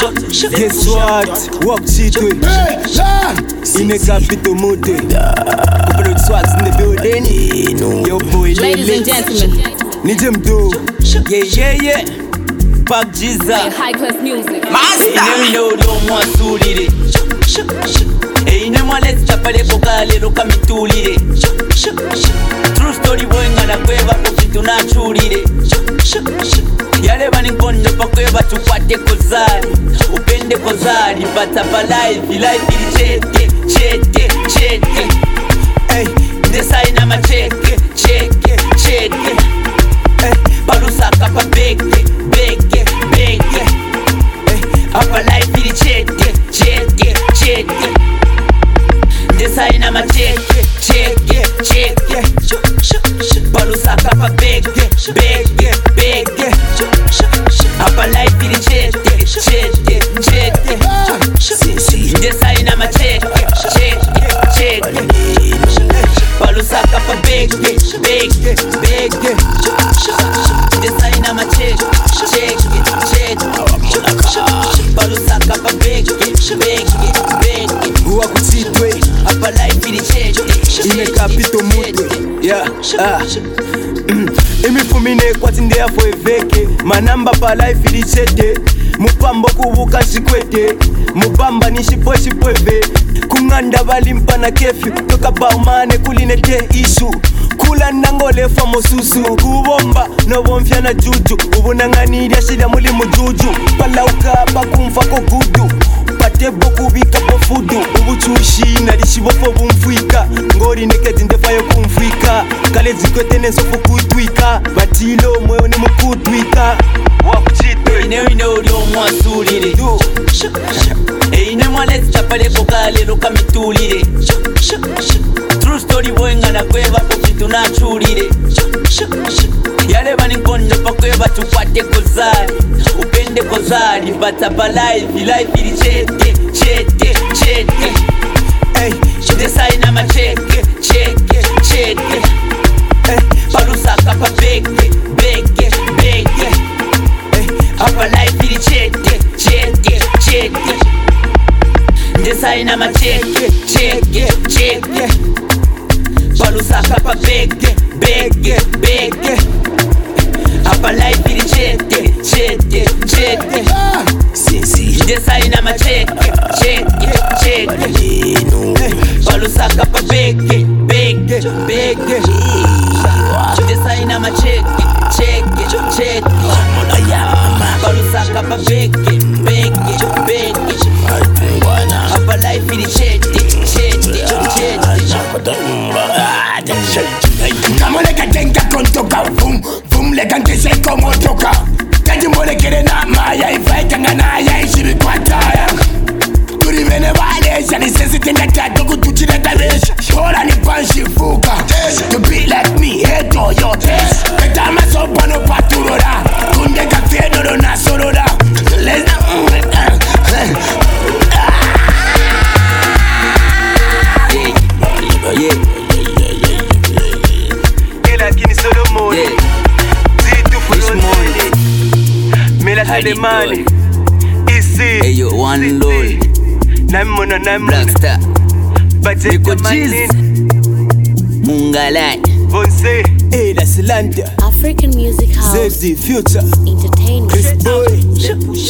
Guess what? Walk cheatway. In a capital mood. Couple of swags in the building. Yo boy, ladies and gentlemen. Need them do. Yeah. Pop Jesus. High class music. Master. Ain't no want to lead it. Ain't no one let's chop a little look me to lead it. True story boy ngana kweva kufitu na churire. Yale bani kondo pa kweva tupate kozari. Upende kozari but up life ili chete. Hey, design ma cheke. Hey, balusa kapa beke. Hey, up life ili chete. Design ma cheke. Balusa kapa beke. Apa life ili chete. Design ma cheke. Balusa kapa beke. Design ma cheke. Balusa kapa beke. Walk cheatway. Apa life ili chete. In a capital mood. Yeah. Imi fumine kwati ndeya fo eveke. Manamba pa life ili chete. Mupambo kubuka shikwete. Mubamba nishipweve. Kunganda balimpa na kefi. Toka baumane kulinete isu. Kula nangole famo susu. Kubomba no bomfya na juju. Ubunanganirya shida muli mujuju. Palauka bakumfa ko gudu. Pate boku bika po fudu. Ubuchushi nalishibofo bumfwika. Ngori nekezi ndefayo kumfwika. Kale zikwete nensofu kutwika. Batilo mweo ni mukutwika. Wakuchitwe Ain't no want to lead it. Ain't no one let's chop a little look me to lead it. True story boy ngana kweva kufitu na churire. Yale bani kondo pa kweva tupate kozari. Upende kozari but up life ili chete. Hey, design ma cheke. Hey, balusa kapa beke. Hey, apa life ili chete. Design ma cheke. Balusa kapa beke. Apa life ili chete. Design ma cheke. Balusa kapa beke. Design ma cheke. Balusa kapa beke. Apa life ili chete. Kama leka tenka kontoka Vum leka nkese komo toka Kaji mole kere na maya Ifaita ngana ya ishibi kwa taya Turi mene wale Shani sensi tenga tatoku tuchine taresha Shora ni panshi fuka To be like me, head or your test Petama sopa no paturora Kunde kafe no na sorora Let's Lakini Solomon Zitu fuloni Mela tele mani Isi Ayo one loy Namona Blackstar Bajeka manin Mungalai Bonse La Silanda African Music House Zezi Future Entertainment. Chris Boy